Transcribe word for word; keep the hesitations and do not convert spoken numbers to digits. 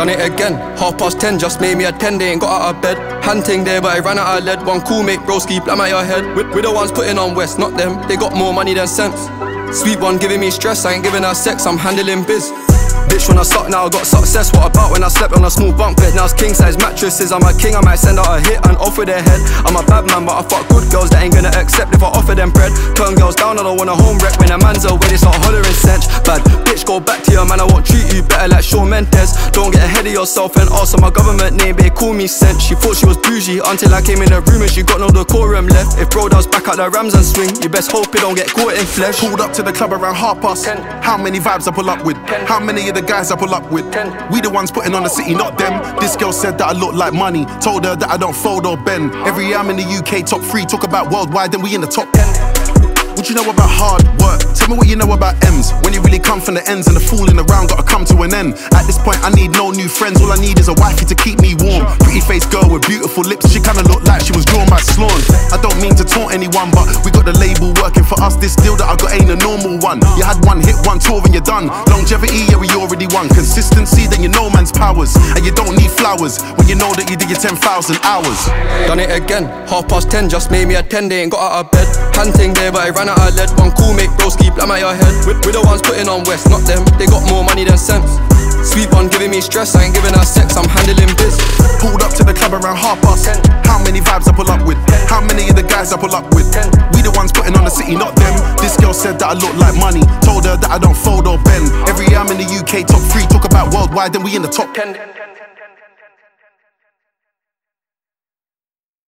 Done it again, half past ten, just made me a ten, they ain't got out of bed. Hunting there, but I ran out of lead. One cool mate, broski, blam at your head. We're, we're the ones putting on West, not them. They got more money than sense. Sweet one giving me stress, I ain't giving her sex, I'm handling biz. Bitch, when I suck now I got success. What about when I slept on a small bunk bed? Now it's king size mattresses. I'm a king, I might send out a hit and offer their head. I'm a bad man, but I fuck good girls that ain't gonna accept if I offer them bread. Turn girls down, I don't want a home wreck. When a man's away, they start hollering stench. Bad bitch, go back to your man, I won't treat you better like Shawn Mendes. Don't get ahead of yourself and ask for my government name, they call me Sench. She thought she was bougie until I came in the room and she got no decorum left. If bro does back out the Rams and swing, you best hope it don't get caught in flesh. Pulled up to the club around half past ten. How many vibes I pull up with? Ten. How many of the guys I pull up with? Ten. We the ones putting on the city, not them. This girl said that I look like money. Told her that I don't fold or bend. Every year I'm in the U K top three. Talk about worldwide, then we in the top ten. What you know about hard work? Tell me what you know about M's. When you really come from the ends and the fooling around gotta come to an end. At this point I need no new friends. All I need is a wifey to keep me warm. Pretty faced girl with beautiful lips. She kinda looked like she was drawn by Sloan. I don't mean to taunt anyone, but we got the label working for us. This deal that I got ain't a normal one. You had one hit, one tour and you're done. Longevity, yeah, we already won. Consistency, then you know man's powers. And you don't need flowers when you know that you did your ten thousand hours. Done it again, half past ten, just made me a ten, they ain't got out of bed. Hunting there, but I ran out of lead. One cool mate, broski, blam at your head. We're, we're the ones putting on West, not them. They got more money than sense. Sweet one giving me stress, I ain't giving her sex, I'm handling biz. Pulled up to the club around half past ten. How many vibes I pull up with? How many of the guys I pull up with? We the ones putting on the city, not them. This girl said that I look like money. Told her that I don't fold or bend. Every year I'm in the U K top three. Talk about worldwide, then we in the top ten.